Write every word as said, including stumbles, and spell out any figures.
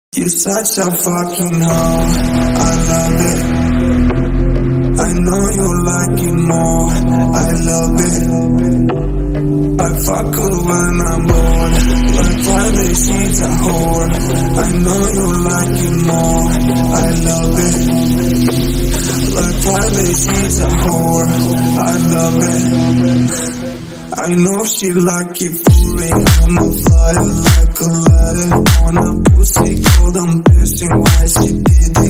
You such a fucking hoe, I love it. I know you like it more, I love it. I fuck her when I'm bored, like private, she's a whore. I know you like it more, I love it. Like private, she's a whore, I love it. I know she like it for me. I'm a flyer like a ladder on a pussy cold. I'm pissing why she did it.